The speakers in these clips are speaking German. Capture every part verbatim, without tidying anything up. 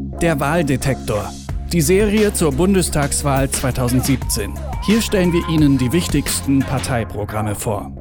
Der Wahldetektor. Die Serie zur Bundestagswahl zweitausendsiebzehn. Hier stellen wir Ihnen die wichtigsten Parteiprogramme vor.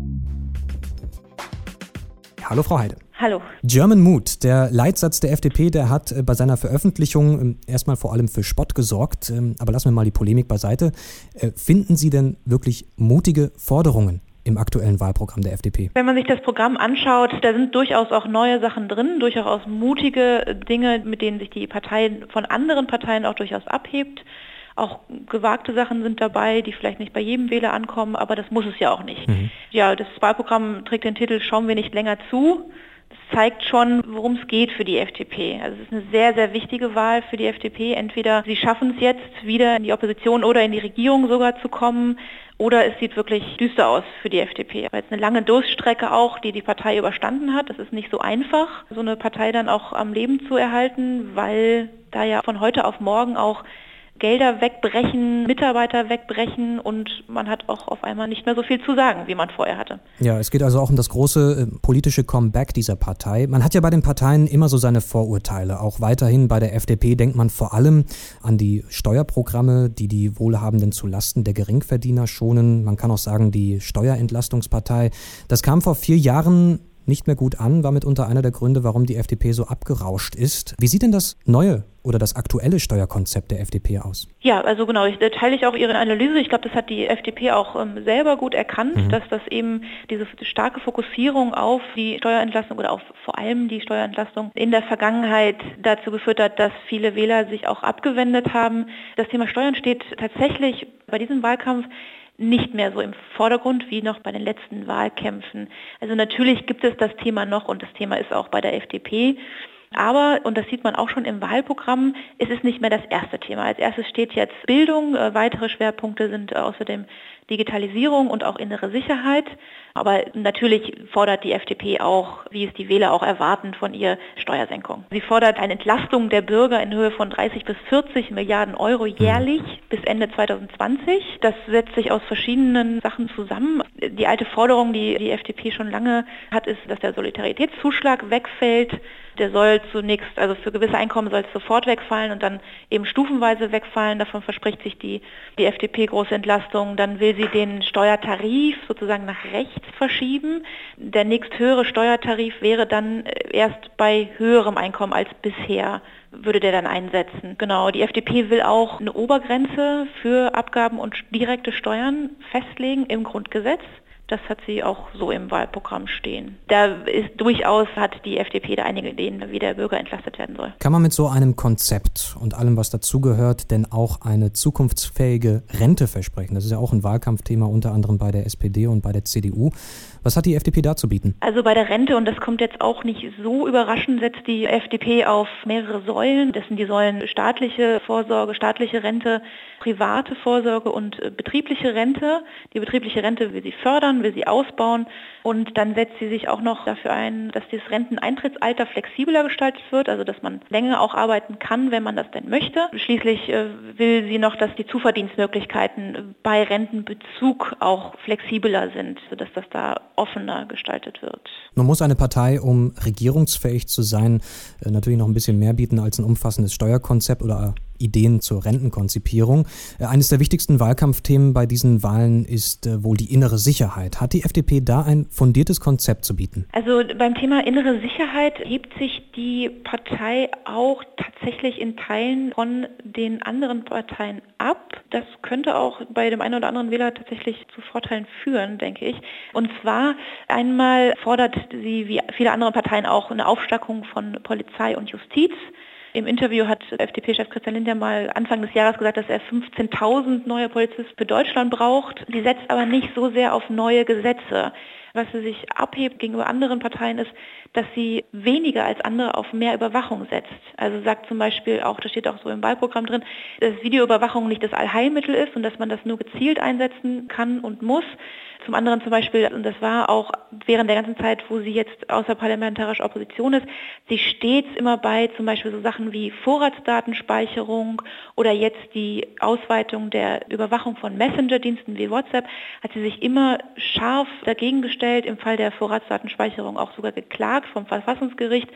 Hallo Frau Heide. Hallo. German Mood, der Leitsatz der F D P, der hat bei seiner Veröffentlichung erstmal vor allem für Spott gesorgt. Aber lassen wir mal die Polemik beiseite. Finden Sie denn wirklich mutige Forderungen im aktuellen Wahlprogramm der F D P? Wenn man sich das Programm anschaut, da sind durchaus auch neue Sachen drin, durchaus mutige Dinge, mit denen sich die Partei von anderen Parteien auch durchaus abhebt. Auch gewagte Sachen sind dabei, die vielleicht nicht bei jedem Wähler ankommen, aber das muss es ja auch nicht. Mhm. Ja, das Wahlprogramm trägt den Titel "Schauen wir nicht länger zu". Das zeigt schon, worum es geht für die F D P. Also es ist eine sehr, sehr wichtige Wahl für die F D P. Entweder sie schaffen es jetzt, wieder in die Opposition oder in die Regierung sogar zu kommen, oder es sieht wirklich düster aus für die F D P. Aber jetzt eine lange Durststrecke auch, die die Partei überstanden hat. Das ist nicht so einfach, so eine Partei dann auch am Leben zu erhalten, weil da ja von heute auf morgen auch Gelder wegbrechen, Mitarbeiter wegbrechen und man hat auch auf einmal nicht mehr so viel zu sagen, wie man vorher hatte. Ja, es geht also auch um das große äh, politische Comeback dieser Partei. Man hat ja bei den Parteien immer so seine Vorurteile. Auch weiterhin bei der F D P denkt man vor allem an die Steuerprogramme, die die Wohlhabenden zu Lasten der Geringverdiener schonen. Man kann auch sagen, die Steuerentlastungspartei. Das kam vor vier Jahren nicht mehr gut an, war mitunter einer der Gründe, warum die F D P so abgerauscht ist. Wie sieht denn das neue oder das aktuelle Steuerkonzept der F D P aus? Ja, also genau, ich, da teile ich auch Ihre Analyse. Ich glaube, das hat die F D P auch ähm, selber gut erkannt, mhm. dass das eben diese starke Fokussierung auf die Steuerentlastung oder auf vor allem die Steuerentlastung in der Vergangenheit dazu geführt hat, dass viele Wähler sich auch abgewendet haben. Das Thema Steuern steht tatsächlich bei diesem Wahlkampf nicht mehr so im Vordergrund wie noch bei den letzten Wahlkämpfen. Also natürlich gibt es das Thema noch und das Thema ist auch bei der F D P. Aber, und das sieht man auch schon im Wahlprogramm, es ist nicht mehr das erste Thema. Als erstes steht jetzt Bildung, äh, weitere Schwerpunkte sind äh, außerdem Digitalisierung und auch innere Sicherheit. Aber natürlich fordert die F D P auch, wie es die Wähler auch erwarten, von ihr Steuersenkung. Sie fordert eine Entlastung der Bürger in Höhe von dreißig bis vierzig Milliarden Euro jährlich bis Ende zweitausendzwanzig. Das setzt sich aus verschiedenen Sachen zusammen. Die alte Forderung, die die F D P schon lange hat, ist, dass der Solidaritätszuschlag wegfällt. Der soll zunächst, also für gewisse Einkommen soll es sofort wegfallen und dann eben stufenweise wegfallen. Davon verspricht sich die, die F D P große Entlastung. Dann will sie den Steuertarif sozusagen nach rechts verschieben. Der nächsthöhere Steuertarif wäre dann erst bei höherem Einkommen als bisher, würde der dann einsetzen. Genau, die F D P will auch eine Obergrenze für Abgaben und direkte Steuern festlegen im Grundgesetz. Das hat sie auch so im Wahlprogramm stehen. Da ist durchaus, hat die F D P da einige Ideen, wie der Bürger entlastet werden soll. Kann man mit so einem Konzept und allem, was dazugehört, denn auch eine zukunftsfähige Rente versprechen? Das ist ja auch ein Wahlkampfthema, unter anderem bei der S P D und bei der C D U. Was hat die F D P da zu bieten? Also bei der Rente, und das kommt jetzt auch nicht so überraschend, setzt die F D P auf mehrere Säulen. Das sind die Säulen staatliche Vorsorge, staatliche Rente, private Vorsorge und äh, betriebliche Rente. Die betriebliche Rente will sie fördern, will sie ausbauen und dann setzt sie sich auch noch dafür ein, dass das Renteneintrittsalter flexibler gestaltet wird, also dass man länger auch arbeiten kann, wenn man das denn möchte. Schließlich äh, will sie noch, dass die Zuverdienstmöglichkeiten bei Rentenbezug auch flexibler sind, sodass das da offener gestaltet wird. Nun muss eine Partei, um regierungsfähig zu sein, äh, natürlich noch ein bisschen mehr bieten als ein umfassendes Steuerkonzept oder Ideen zur Rentenkonzipierung. Eines der wichtigsten Wahlkampfthemen bei diesen Wahlen ist äh, wohl die innere Sicherheit. Hat die F D P da ein fundiertes Konzept zu bieten? Also beim Thema innere Sicherheit hebt sich die Partei auch tatsächlich in Teilen von den anderen Parteien ab. Das könnte auch bei dem einen oder anderen Wähler tatsächlich zu Vorteilen führen, denke ich. Und zwar einmal fordert sie, wie viele andere Parteien auch, eine Aufstockung von Polizei und Justiz. Im Interview hat F D P-Chef Christian Lindner mal Anfang des Jahres gesagt, dass er fünfzehntausend neue Polizisten für Deutschland braucht. Sie setzt aber nicht so sehr auf neue Gesetze. Was sie sich abhebt gegenüber anderen Parteien ist, dass sie weniger als andere auf mehr Überwachung setzt. Also sagt zum Beispiel auch, das steht auch so im Wahlprogramm drin, dass Videoüberwachung nicht das Allheilmittel ist und dass man das nur gezielt einsetzen kann und muss. Zum anderen zum Beispiel, und das war auch während der ganzen Zeit, wo sie jetzt außerparlamentarische Opposition ist, sie stets immer bei zum Beispiel so Sachen wie Vorratsdatenspeicherung oder jetzt die Ausweitung der Überwachung von Messenger-Diensten wie WhatsApp, hat sie sich immer scharf dagegen gestellt, im Fall der Vorratsdatenspeicherung auch sogar geklagt vom Verfassungsgericht.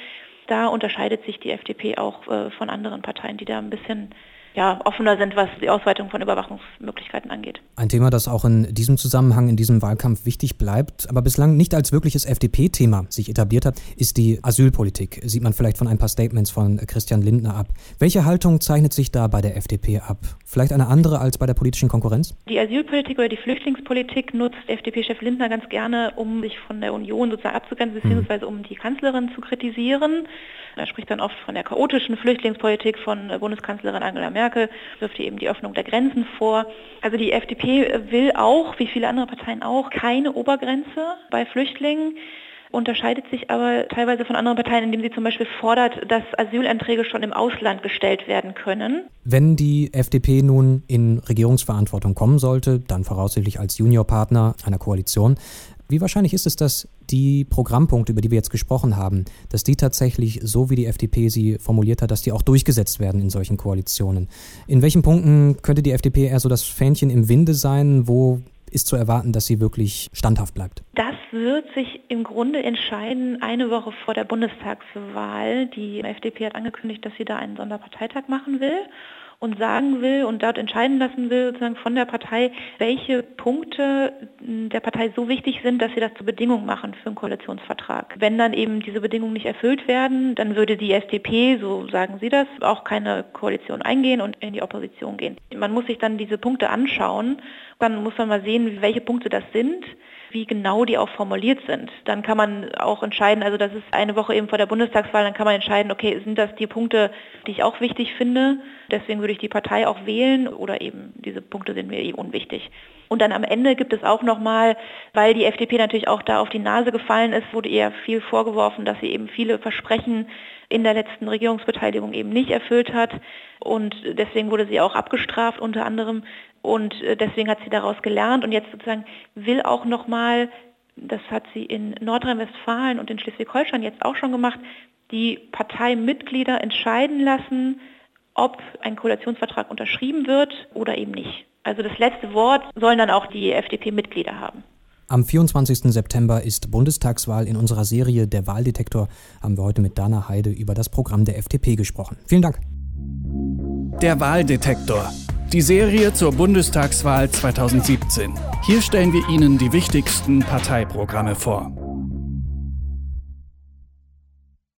Da unterscheidet sich die F D P auch äh, von anderen Parteien, die da ein bisschen ja, offener sind, was die Ausweitung von Überwachungsmöglichkeiten angeht. Ein Thema, das auch in diesem Zusammenhang, in diesem Wahlkampf wichtig bleibt, aber bislang nicht als wirkliches F D P-Thema sich etabliert hat, ist die Asylpolitik. Sieht man vielleicht von ein paar Statements von Christian Lindner ab. Welche Haltung zeichnet sich da bei der F D P ab? Vielleicht eine andere als bei der politischen Konkurrenz? Die Asylpolitik oder die Flüchtlingspolitik nutzt F D P-Chef Lindner ganz gerne, um sich von der Union sozusagen abzugrenzen, beziehungsweise um die Kanzlerin zu kritisieren. Er spricht dann oft von der chaotischen Flüchtlingspolitik von Bundeskanzlerin Angela Merkel, wirft hier eben die Öffnung der Grenzen vor. Also die F D P will auch, wie viele andere Parteien auch, keine Obergrenze bei Flüchtlingen, unterscheidet sich aber teilweise von anderen Parteien, indem sie zum Beispiel fordert, dass Asylanträge schon im Ausland gestellt werden können. Wenn die F D P nun in Regierungsverantwortung kommen sollte, dann voraussichtlich als Juniorpartner einer Koalition, wie wahrscheinlich ist es, dass die Programmpunkte, über die wir jetzt gesprochen haben, dass die tatsächlich, so wie die F D P sie formuliert hat, dass die auch durchgesetzt werden in solchen Koalitionen? In welchen Punkten könnte die F D P eher so das Fähnchen im Winde sein? Wo ist zu erwarten, dass sie wirklich standhaft bleibt? Das wird sich im Grunde entscheiden eine Woche vor der Bundestagswahl. Die F D P hat angekündigt, dass sie da einen Sonderparteitag machen will und sagen will und dort entscheiden lassen will, sozusagen von der Partei, welche Punkte der Partei so wichtig sind, dass sie das zur Bedingung machen für einen Koalitionsvertrag. Wenn dann eben diese Bedingungen nicht erfüllt werden, dann würde die S D P, so sagen sie das, auch keine Koalition eingehen und in die Opposition gehen. Man muss sich dann diese Punkte anschauen, dann muss man mal sehen, welche Punkte das sind, wie genau die auch formuliert sind. Dann kann man auch entscheiden, also das ist eine Woche eben vor der Bundestagswahl, dann kann man entscheiden, okay, sind das die Punkte, die ich auch wichtig finde, deswegen würde ich die Partei auch wählen oder eben diese Punkte sind mir eh unwichtig. Und dann am Ende gibt es auch nochmal, weil die F D P natürlich auch da auf die Nase gefallen ist, wurde ihr viel vorgeworfen, dass sie eben viele Versprechen in der letzten Regierungsbeteiligung eben nicht erfüllt hat und deswegen wurde sie auch abgestraft unter anderem und deswegen hat sie daraus gelernt und jetzt sozusagen will auch nochmal, das hat sie in Nordrhein-Westfalen und in Schleswig-Holstein jetzt auch schon gemacht, die Parteimitglieder entscheiden lassen, ob ein Koalitionsvertrag unterschrieben wird oder eben nicht. Also das letzte Wort sollen dann auch die F D P-Mitglieder haben. Am vierundzwanzigsten September ist Bundestagswahl. In unserer Serie Der Wahldetektor haben wir heute mit Dana Heide über das Programm der F D P gesprochen. Vielen Dank. Der Wahldetektor. Die Serie zur Bundestagswahl zweitausendsiebzehn. Hier stellen wir Ihnen die wichtigsten Parteiprogramme vor.